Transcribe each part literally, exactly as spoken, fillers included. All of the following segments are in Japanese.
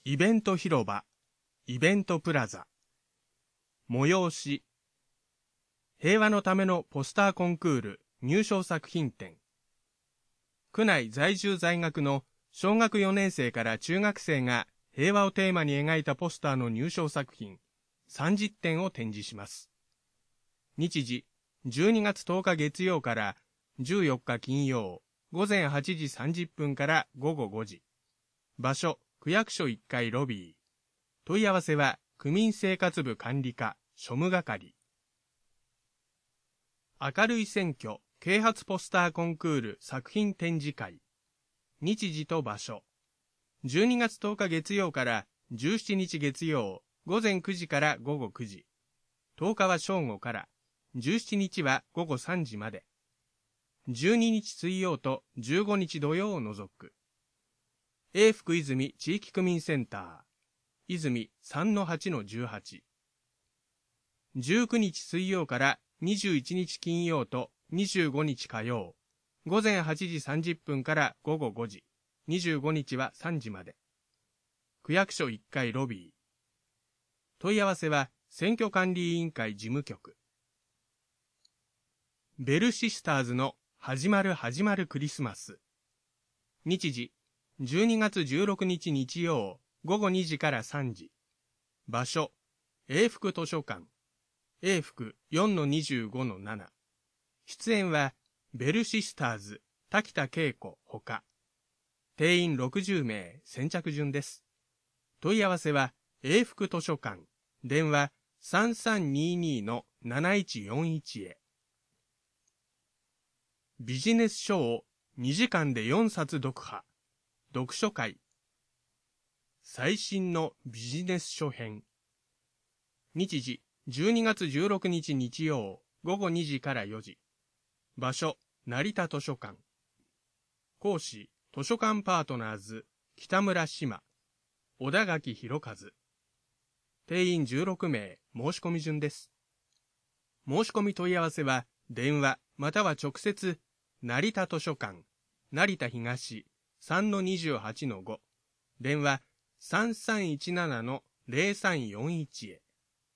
イベント広場、イベントプラザ、催し、平和のためのポスターコンクール入賞作品展、区内在住在学の小学よねん生から中学生が平和をテーマに描いたポスターの入賞作品さんじゅってんを展示します。日時、じゅうにがつとおか月曜からじゅうよっか金曜、ごぜんはちじさんじゅっぷんからごごごじ。場所、区役所いっかいロビー。問い合わせは、区民生活部管理課、庶務係。明るい選挙、啓発ポスターコンクール作品展示会。日時と場所。じゅうにがつとおか月曜からじゅうしちにち月曜、ごぜんくじからごごくじ。とおかは正午から、じゅうしちにちはごごさんじまで。じゅうににち水曜とじゅうごにち土曜を除く。永福泉地域区民センター、泉 さんのはちのじゅうはち。じゅうくにち水曜からにじゅういちにち金曜とにじゅうごにち火曜、ごぜんはちじさんじゅっぷんからごごごじ、にじゅうごにちはさんじまで。区役所いっかいロビー。問い合わせは選挙管理委員会事務局。ベルシスターズの始まる始まるクリスマス。日時、じゅうにがつじゅうろくにち日曜、ごごにじからさんじ。場所、永福図書館。永福 よんのにじゅうごのなな。出演は、ベルシスターズ、滝田恵子ほか。定員ろくじゅうめい、先着順です。問い合わせは、永福図書館。電話 さんさんにーにーのなないちよんいち へ。ビジネス書をにじかんでよんさつ読破。読書会。最新のビジネス書編。日時、じゅうにがつじゅうろくにち日曜、ごごにじからよじ。場所、成田図書館。講師、図書館パートナーズ、北村志麻、小田垣弘和。定員じゅうろくめい、申し込み順です。申し込み問い合わせは、電話、または直接、成田図書館、成田東、さんのにじゅうはちのご、電話 さんさんいちななのぜろさんよんいち へ。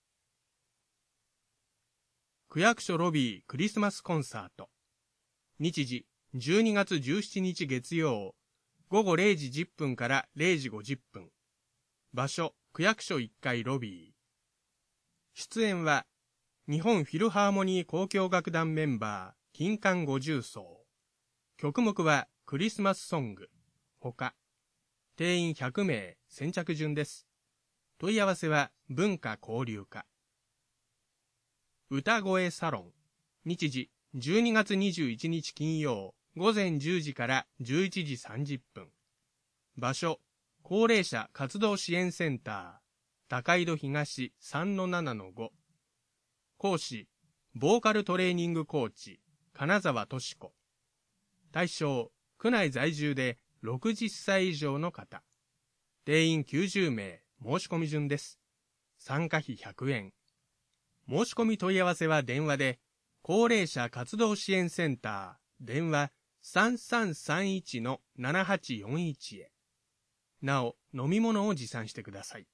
区役所ロビークリスマスコンサート。日時、じゅうにがつじゅうしちにち月曜、ごごれいじじゅっぷんかられいじごじゅっぷん。場所、区役所いっかいロビー。出演は、日本フィルハーモニー交響楽団メンバー、金管五重奏。曲目は、クリスマスソング。ほか。定員ひゃくめい、先着順です。問い合わせは文化交流課。歌声サロン。日時、じゅうにがつにじゅういちにち金曜、ごぜんじゅうじからじゅういちじさんじゅっぷん。場所、高齢者活動支援センター、高井戸東 さんのななのご。講師、ボーカルトレーニングコーチ、金沢俊子。対象、区内在住でろくじゅっさい以上の方。定員きゅうじゅうめい、申し込み順です。参加費ひゃくえん。申し込み問い合わせは電話で、高齢者活動支援センター、電話 さんさんさんいちのななはちよんいち へ。なお、飲み物を持参してください。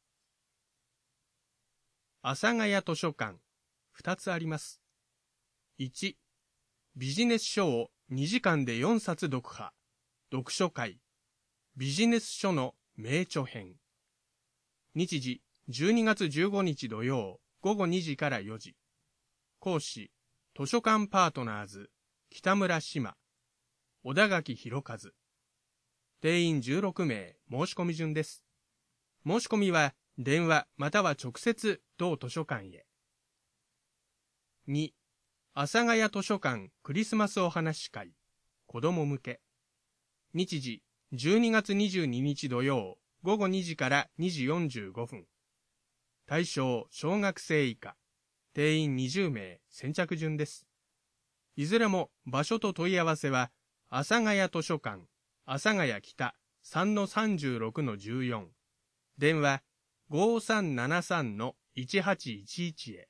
阿佐ヶ谷図書館、ふたつあります。いち、ビジネス書をにじかんでよんさつ読破。読書会。ビジネス書の名著編。日時、じゅうにがつじゅうごにち土曜、ごごにじからよじ。講師、図書館パートナーズ、北村志麻、小田垣弘和。定員じゅうろくめい、申し込み順です。申し込みは、電話または直接、同図書館へ。に、阿佐ヶ谷図書館クリスマスお話会、子供向け。日時、じゅうにがつにじゅうににち土曜、ごごにじからにじよんじゅうごふん。対象、小学生以下。定員にじゅうめい、先着順です。いずれも場所と問い合わせは、阿佐ヶ谷図書館、阿佐ヶ谷北 さんのさんじゅうろくのじゅうよん。電話 ごさんななさんのいちはちいちいち へ。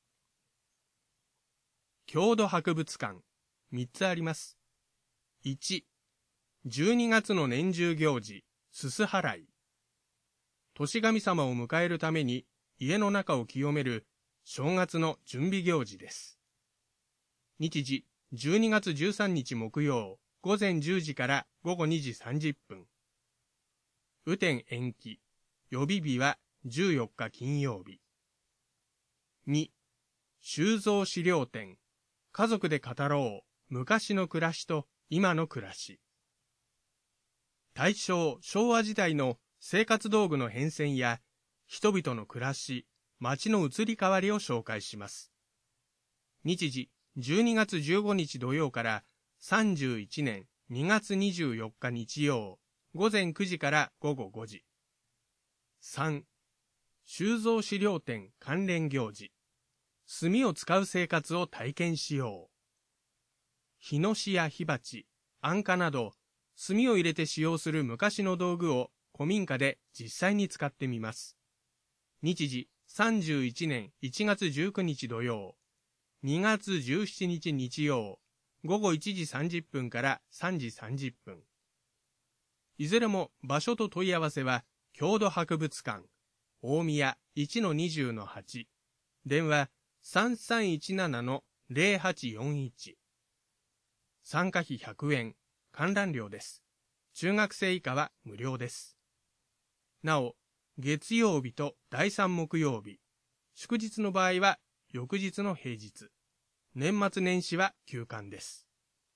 郷土博物館、みっつあります。いち、じゅうにがつの年中行事、すす払い。 年神様を迎えるために家の中を清める正月の準備行事です。日時、じゅうにがつじゅうさんにち木曜、午前じゅうじから午後にじさんじゅっぷん。雨天延期。予備日はじゅうよっか金曜日。に、収蔵資料展。家族で語ろう。昔の暮らしと今の暮らし。大正、昭和時代の生活道具の変遷や人々の暮らし、街の移り変わりを紹介します。日時、じゅうにがつじゅうごにち土曜からさんじゅういちねんにがつにじゅうよっか日曜、午前くじから午後ごじ。さん、収蔵資料展関連行事。炭を使う生活を体験しよう。火のしや火鉢、安価など、炭を入れて使用する昔の道具を古民家で実際に使ってみます。日時、さんじゅういちねんいちがつじゅうくにち土曜、にがつじゅうしちにち日曜、午後いちじさんじゅっぷんからさんじさんじゅっぷん。いずれも場所と問い合わせは、郷土博物館、大宮 いちのにじゅうのはち、電話 さんさんいちななのぜろはちよんいち。参加費ひゃくえん、観覧料です。中学生以下は無料です。なお、月曜日とだいさん木曜日、祝日の場合は翌日の平日、年末年始は休館です。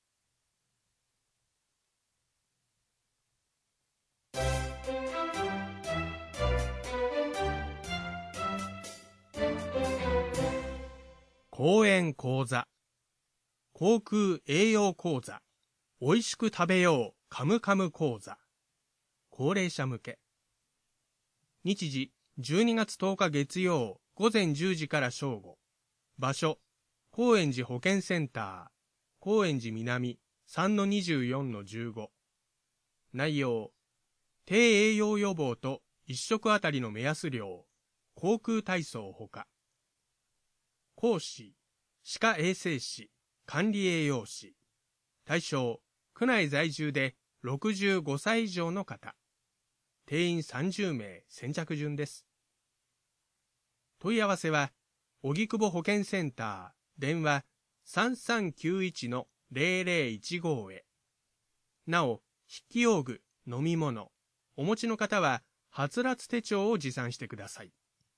講演講座。航空栄養講座。おいしく食べようカムカム講座。高齢者向け。日時、じゅうにがつとおか月曜、午前じゅうじから正午。場所、高円寺保健センター、高円寺南 さんのにじゅうよんのじゅうご。内容、低栄養予防といっ食あたりの目安量、航空体操ほか。講師、歯科衛生士、管理栄養士。対象、区内在住でろくじゅうごさい以上の方。定員さんじゅうめい、先着順です。問い合わせは、荻窪保健センター、電話 さんさんきゅういちのぜろぜろいちご へ。なお、筆記用具、飲み物、お持ちの方は、はつらつ手帳を持参してください。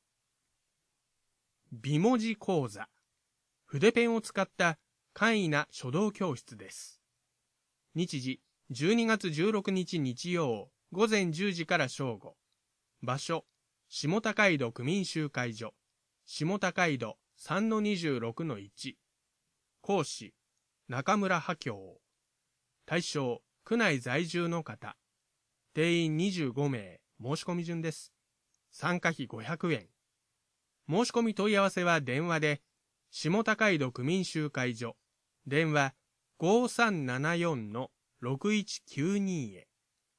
美文字講座。筆ペンを使った簡易な書道教室です。日時、じゅうにがつじゅうろくにち日曜、午前じゅうじから正午。場所、下高井戸区民集会所、下高井戸 さんのにじゅうろくのいち。講師、中村波教。対象、区内在住の方。定員にじゅうごめい、申し込み順です。参加費ごひゃくえん。申し込み問い合わせは電話で、下高井戸区民集会所、電話 ごさんななよんのろくいちきゅうに へ。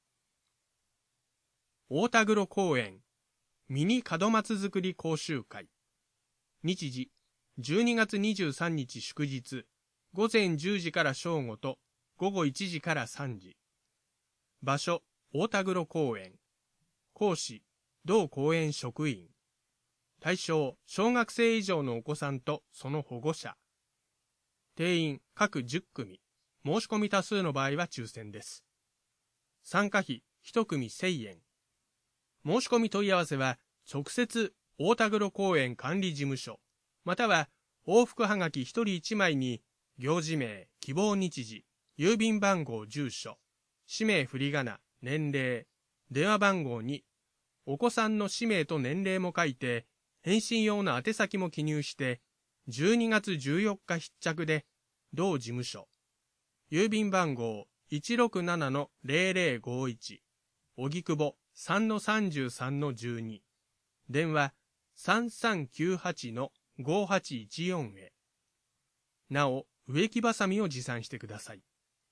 大田黒公園、ミニ門松作り講習会。日時、じゅうにがつにじゅうさんにち祝日、午前じゅうじから正午と午後いちじからさんじ。場所、大田黒公園。講師、同公園職員。対象、小学生以上のお子さんとその保護者。定員、各じゅっくみ。申し込み多数の場合は抽選です。参加費、いち組せんえん。申し込み問い合わせは、直接、大田黒公園管理事務所、または、往復はがきひとりいちまいに、行事名、希望日時、郵便番号、住所、氏名振り仮名、年齢、電話番号に、お子さんの氏名と年齢も書いて、返信用の宛先も記入して、じゅうにがつじゅうよっか必着で、同事務所、郵便番号 いちろくななのぜろぜろごいち、荻窪 さんのさんじゅうさんのじゅうに、電話 さんさんきゅうはちのごはちいちよん へ。なお、植木ばさみを持参してください。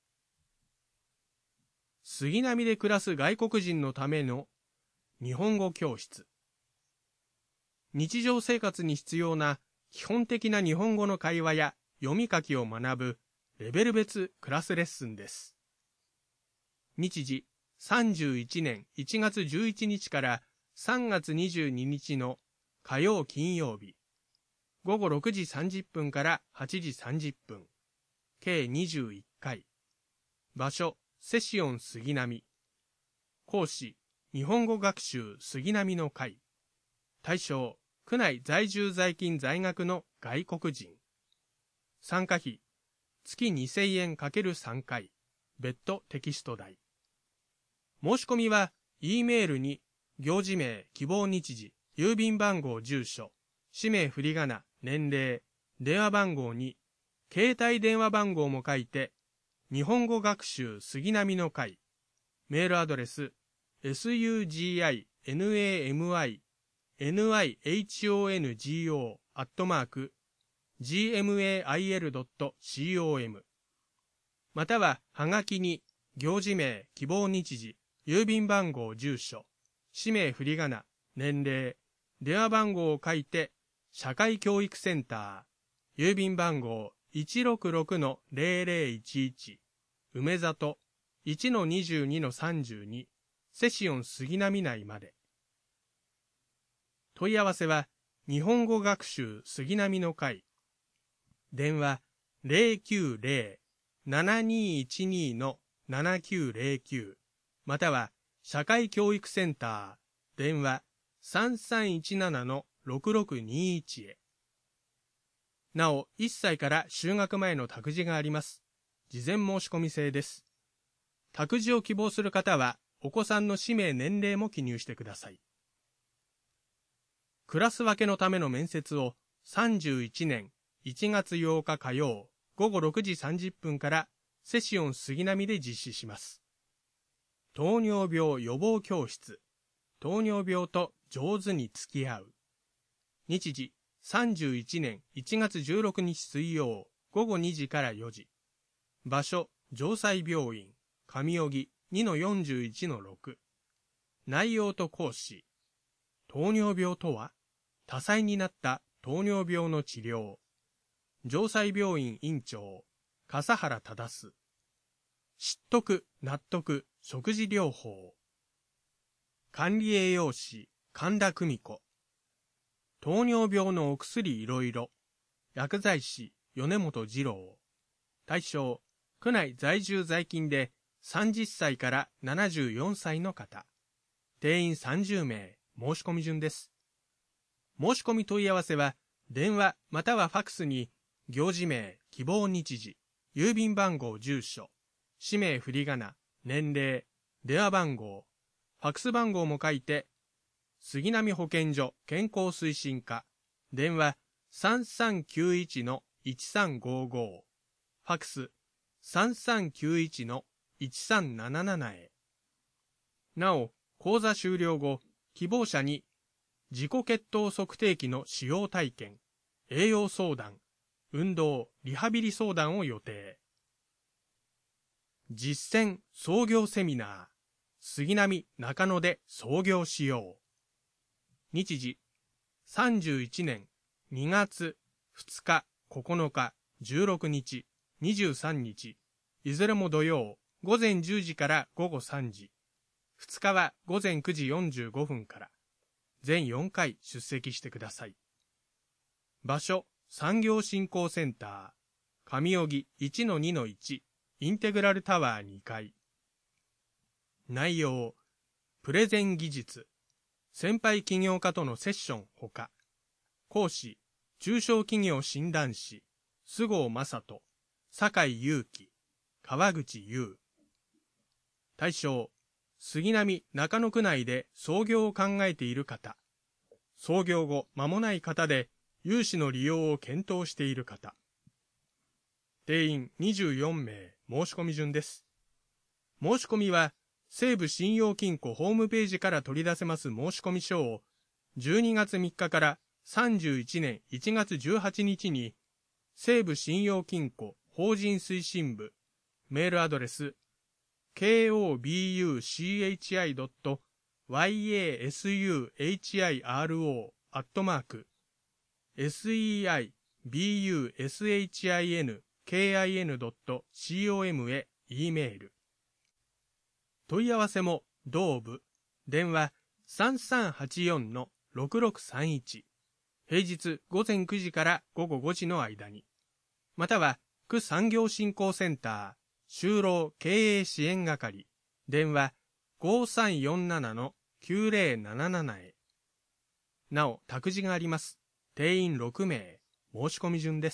杉並で暮らす外国人のための日本語教室。日常生活に必要な基本的な日本語の会話や読み書きを学ぶレベル別クラスレッスンです。日時、さんじゅういちねんいちがつじゅういちにちからさんがつにじゅうににちの火曜金曜日、ごごろくじさんじゅっぷんからはちじさんじゅっぷん、計にじゅういっかい。場所、セシオン杉並。講師、日本語学習杉並の会。対象、区内在住在勤在学の外国人。参加費、月にせんえん ×さん 回、別途テキスト代。申し込みは、E メールに、行事名、希望日時、郵便番号、住所、氏名振り仮名、年齢、電話番号に、携帯電話番号も書いて、日本語学習杉並の会、メールアドレス、suginaminihongo アットマーク、gmail.com または、はがきに、行事名、希望日時、郵便番号、住所、氏名振り仮名、年齢、電話番号を書いて、社会教育センター、郵便番号 いちろくろくのぜろぜろいちいち、梅里 いちのにじゅうにのさんじゅうに、セシオン杉並内まで。問い合わせは、日本語学習杉並の会。電話 ゼロきゅうゼロ ななにいちに のななきゅうゼロきゅう、または、社会教育センター、電話 さんさんいちななのろくろくにいち へ。なお、いっさいから就学前の託児があります。事前申し込み制です。託児を希望する方は、お子さんの氏名年齢も記入してください。クラス分けのための面接をさんじゅういちねんいちがつようか火曜ごごろくじさんじゅっぷんからセシオン杉並で実施します。糖尿病予防教室、糖尿病と上手に付き合う。日時、さんじゅういちねんいちがつじゅうろくにち水曜ごごにじからよじ。場所、城西病院、上荻 にのよんじゅういちのろく。内容と講師。糖尿病とは、多彩になった糖尿病の治療。城西病院院長、笠原忠。知得、納得、食事療法。管理栄養士、神田久美子。糖尿病のお薬いろいろ。薬剤師、米本二郎。対象、区内在住在勤でさんじゅっさいからななじゅうよんさいの方。定員さんじゅうめい、申し込み順です。申し込み問い合わせは、電話またはファクスに、行事名、希望日時、郵便番号、住所、氏名振り仮名、年齢、電話番号、ファクス番号も書いて、杉並保健所健康推進課、電話 さんさんきゅういちのいちさんごご、ファクス さんさんきゅういちのいちさんなななな へ。なお、講座終了後、希望者に自己血糖測定器の使用体験、栄養相談、運動、リハビリ相談を予定。実践創業セミナー、杉並中野で創業しよう。日時、さんじゅういちねんにがつふつか、ここのか、じゅうろくにち、にじゅうさんにち、いずれも土曜、ごぜんじゅうじからごごさんじ、ふつかはごぜんくじよんじゅうごふんから、全よんかい出席してください。場所、産業振興センター、上荻 いちのにのいち、インテグラルタワーにかい。内容、プレゼン技術、先輩起業家とのセッションほか、講師、中小企業診断士、菅生正人、酒井祐樹、川口優。対象、杉並中野区内で創業を考えている方、創業後間もない方で融資の利用を検討している方。定員にじゅうよんめい、申し込み順です。申し込みは、西武信用金庫ホームページから取り出せます申し込み書を、じゅうにがつみっかからさんじゅういちねんいちがつじゅうはちにちに、西武信用金庫法人推進部、メールアドレス、ケーオービーユーシーエイチアイドットワイエーエスユーエイチアイアールオー アットマーク、セイビーユーエスエイチアイエヌケーアイエヌドットコム へ E メール。問い合わせも同部、電話さんさんはちよんのろくろくさんいち、平日午前くじから午後ごじの間に、または区産業振興センター就労経営支援係電話 ごさんよんななのきゅうぜろななな へ。なお託児があります。定員ろくめい、申し込み順です。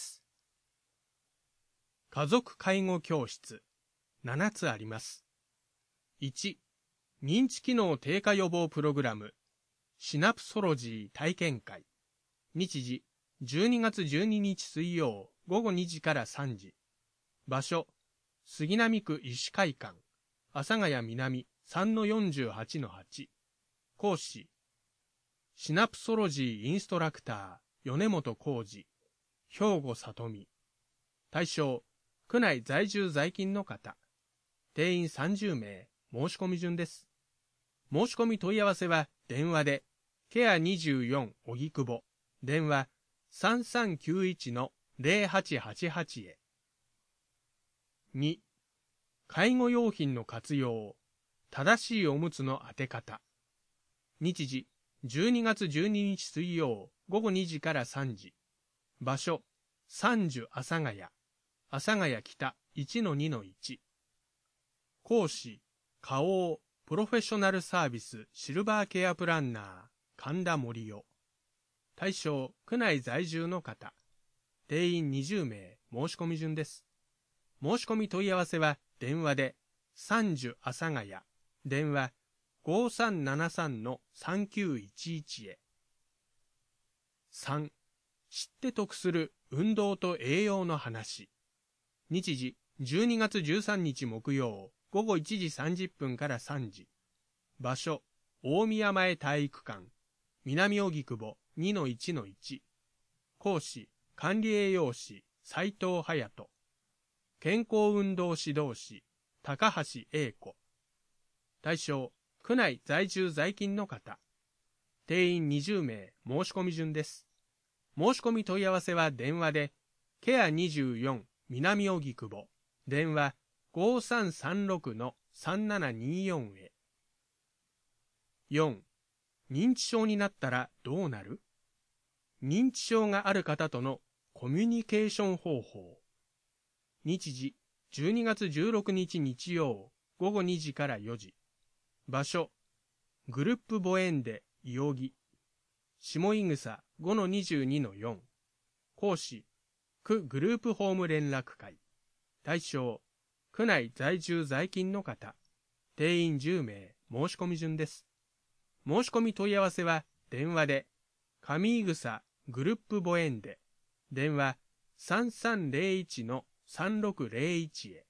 家族介護教室ななつあります。いち、認知機能低下予防プログラムシナプソロジー体験会。日時じゅうにがつじゅうににち水曜午後にじからさんじ。場所杉並区医師会館阿佐ヶ谷南 さんのよんじゅうはちのはち。講師シナプソロジーインストラクター米本浩二兵庫里美。対象区内在住在勤の方。定員さんじゅうめい、申し込み順です。申し込み問い合わせは電話でケアにじゅうよん荻窪電話 さんさんきゅういちのぜろはちはちはち へ。に、介護用品の活用正しいおむつの当て方。日時じゅうにがつじゅうににち水曜午後にじからさんじ。場所三樹阿佐ヶ谷阿佐ヶ谷北 いちのにのいち。講師花王プロフェッショナルサービスシルバーケアプランナー神田森夫。対象区内在住の方。定員にじゅうめい、申し込み順です。申し込み問い合わせは電話で三樹阿佐ヶ谷電話 ごさんななさんのさんきゅういちいち へ。さん、知って得する運動と栄養の話。日時じゅうにがつじゅうさんにち木曜午後いちじさんじゅっぷんからさんじ。場所大宮前体育館南荻窪 にのいちのいち。講師管理栄養士斉藤隼人。健康運動指導士高橋英子。対象区内在住在勤の方。定員にじゅうめい、申し込み順です。申し込み問い合わせは電話でケアにじゅうよん南荻窪電話 ごさんさんろくのさんななによん へ。よん、認知症になったらどうなる？認知症がある方とのコミュニケーション方法。日時じゅうにがつじゅうろくにち日曜午後にじからよじ。場所グループ母園で伊予木下井草 ごのにじゅうにのよん。講師区グループホーム連絡会。対象区内在住在勤の方。定員じゅうめい、申し込み順です。申し込み問い合わせは電話で上井草グループ母園で電話 さんさんぜろいちのさんろくぜろいち へ。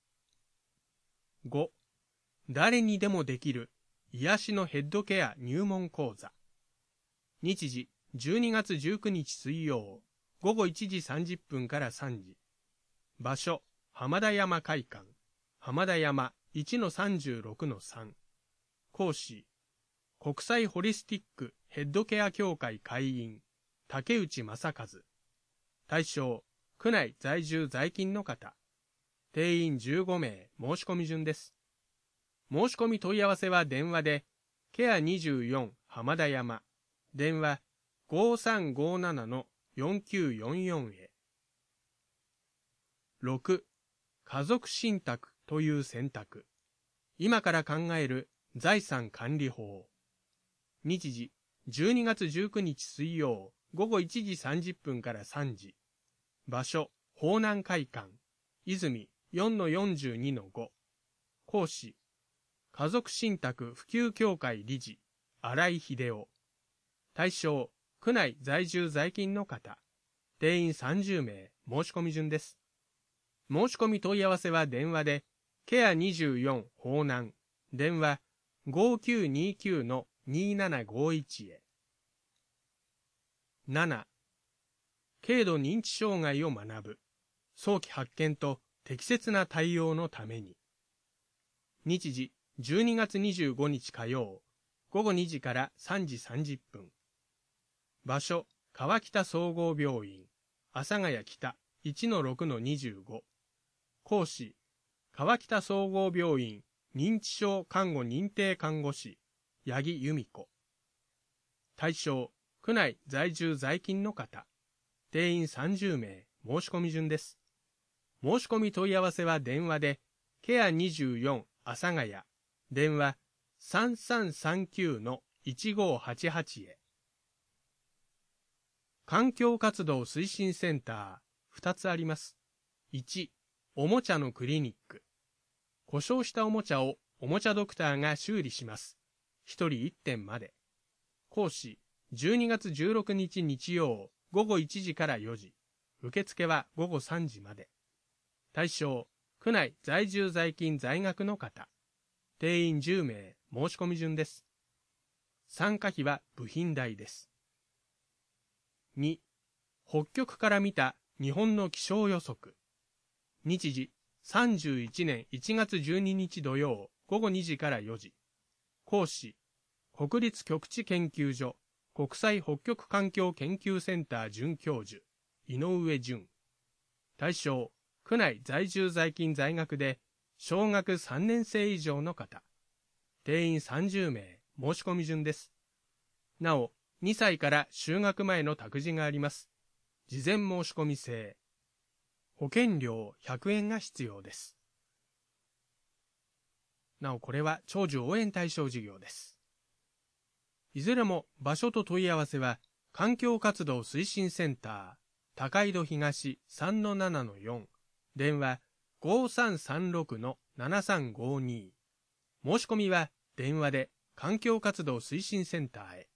ご、誰にでもできる癒しのヘッドケア入門講座。日時じゅうにがつじゅうくにち水曜午後いちじさんじゅっぷんからさんじ。場所浜田山会館浜田山 いちのさんじゅうろくのさん。講師国際ホリスティックヘッドケア協会会員竹内正和。対象区内在住在勤の方。定員じゅうごめい、申し込み順です。申し込み問い合わせは電話でケアにじゅうよん浜田山電話 ごさんごななのよんきゅうよんよん へ。ろく、家族信託という選択。今から考える財産管理法。日時じゅうにがつじゅうくにち水曜午後いちじさんじゅっぷんからさんじ。場所方南会館泉 よんのよんじゅうにのご。講師家族信託普及協会理事新井秀夫。対象区内在住在勤の方。定員さんじゅうめい、申し込み順です。申し込み問い合わせは電話でケアにじゅうよん方南電話 ごきゅうにきゅうのにななごいち へ。なな、軽度認知障害を学ぶ早期発見と適切な対応のために。日時じゅうにがつにじゅうごにち火曜午後にじからさんじさんじゅっぷん。場所川北総合病院阿佐ヶ谷北 いちのろくのにじゅうご。講師川北総合病院認知症看護認定看護師八木由美子。 対象、区内在住在勤の方。定員さんじゅうめい、申し込み順です。申し込み問い合わせは電話で、ケアにじゅうよん阿佐ヶ谷、電話 さんさんさんきゅうのいちごはちはち へ。環境活動推進センター、ふたつあります。いち、おもちゃのクリニック。故障したおもちゃをおもちゃドクターが修理します。ひとりいってんまで。講師、じゅうにがつじゅうろくにち日曜、ごごいちじからよじ。受付はごごさんじまで。対象、区内在住在勤在学の方。定員じゅうめい、申し込み順です。参加費は部品代です。に、北極から見た日本の気象予測。日時、さんじゅういちねんいちがつじゅうににち土曜、ごごにじからよじ。講師、国立極地研究所国際北極環境研究センター准教授、井上淳。対象、区内在住在勤在学で、小学さんねんせい以上の方。定員さんじゅうめい、申し込み順です。なお、にさいから就学前の託児があります。事前申し込み制。保険料ひゃくえんが必要です。なお、これは長寿応援対象事業です。いずれも場所と問い合わせは、環境活動推進センター、高井戸東 さんのななのよん、電話 ごさんさんろくのななさんごに。申し込みは電話で環境活動推進センターへ。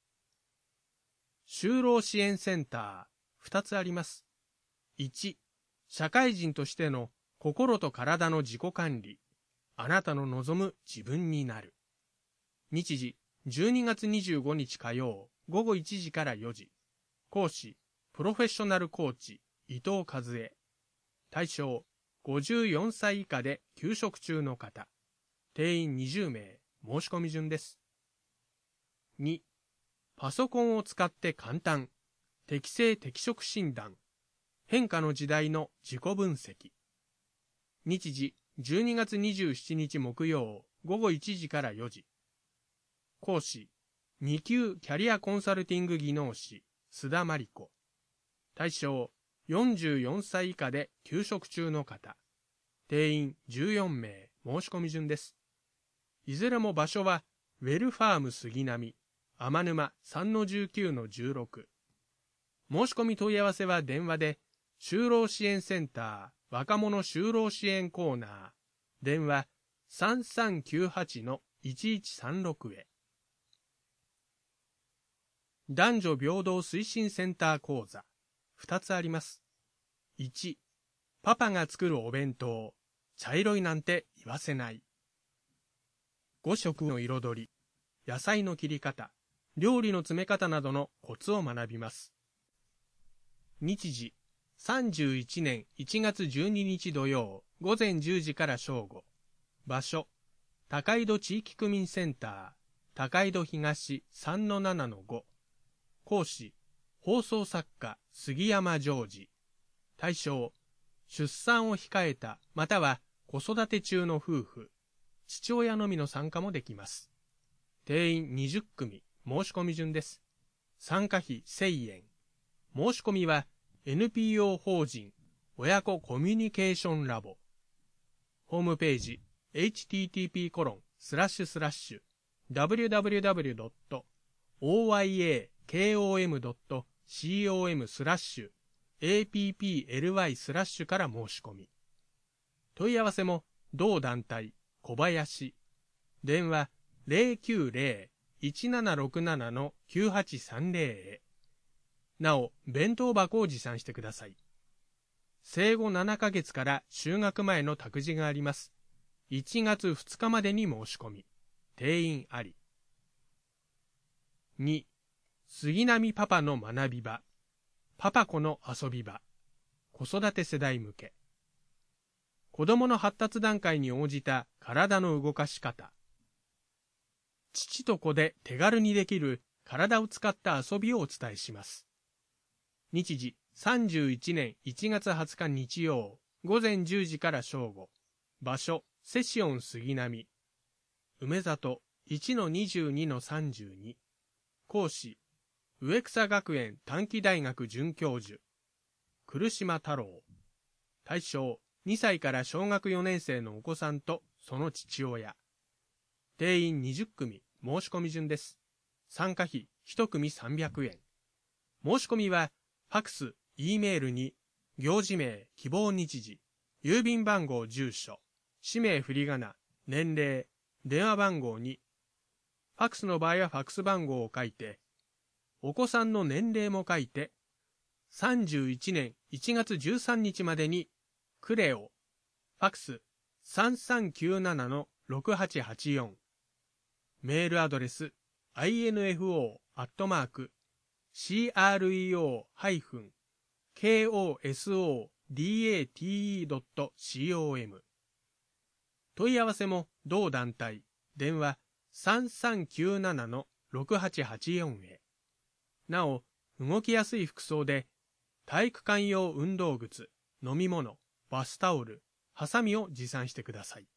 就労支援センター、ふたつあります。いち、社会人としての心と体の自己管理。あなたの望む自分になる。日時、じゅうにがつにじゅうごにち火曜、ごごいちじからよじ。講師、プロフェッショナルコーチ、伊藤和恵。対象、ごじゅうよんさい以下で休職中の方。定員にじゅうめい、申し込み順です。に、パソコンを使って簡単。適正適職診断。変化の時代の自己分析。日時、じゅうにがつにじゅうしちにち木曜、ごごいちじからよじ。講師、にきゅうキャリアコンサルティング技能士、須田真理子。対象、よんじゅうよんさい以下で休職中の方。定員じゅうよんめい、申し込み順です。いずれも場所は、ウェルファーム杉並、天沼 さんのじゅうきゅうのじゅうろく。申し込み問い合わせは電話で、就労支援センター、若者就労支援コーナー、電話 さんさんきゅうはちのいちいちさんろく へ。男女平等推進センター講座、ふたつあります。いち、パパが作るお弁当、茶色いなんて言わせない。ごしょくの彩り、野菜の切り方、料理の詰め方などのコツを学びます。日時、さんじゅういちねんいちがつじゅうににち土曜、ごぜんじゅうじから正午。場所、高井戸地域区民センター、高井戸東 さんのななのご。講師、放送作家、杉山ジョージ。対象、出産を控えた、または子育て中の夫婦、父親のみの参加もできます。定員にじゅっくみ、申し込み順です。参加費せんえん。申し込みは エヌピーオー 法人親子コミュニケーションラボ。ホームページ エイチティーティーピーコロンスラッシュスラッシュダブリュダブリュダブリュドットオーワイエーケーオーエムドットコム スラッシュ エーピーピーエルワイ スラッシュから申し込み。問い合わせも同団体小林。電話 ゼロきゅうゼロ いちななろくななのきゅうはちさんゼロ へ。なお、弁当箱を持参してください。生後ななかげつから就学前の託児があります。いちがつふつかまでに申し込み。定員あり。に、杉並パパの学び場。パパ子の遊び場。子育て世代向け。子供の発達段階に応じた体の動かし方。父と子で手軽にできる体を使った遊びをお伝えします。日時、さんじゅういちねんいちがつはつか日曜、ごぜんじゅうじから正午。場所、セシオン杉並。梅里 いちのにじゅうにのさんじゅうに。 講師、植草学園短期大学准教授、来島太郎。対象、にさいから小学よねん生のお子さんとその父親。定員にじゅっくみ、申し込み順です。参加費いち組さんびゃくえん。申し込みは、ファクス、Eメールに、行事名、希望日時、郵便番号、住所、氏名振り仮名、年齢、電話番号に、ファクスの場合はファクス番号を書いて、お子さんの年齢も書いて、さんじゅういちねんいちがつじゅうさんにちまでに、クレオ、ファクス さんさんきゅうななのろくはちはちよん、メールアドレス アイエヌエフオー アットマーク シーアールイーオー ハイフン ケーオーエスオーディーエーティーイー ドット コム 問い合わせも同団体電話 さんさんきゅうななのろくはちはちよん へ。なお、動きやすい服装で体育館用運動靴、飲み物、バスタオル、ハサミを持参してください。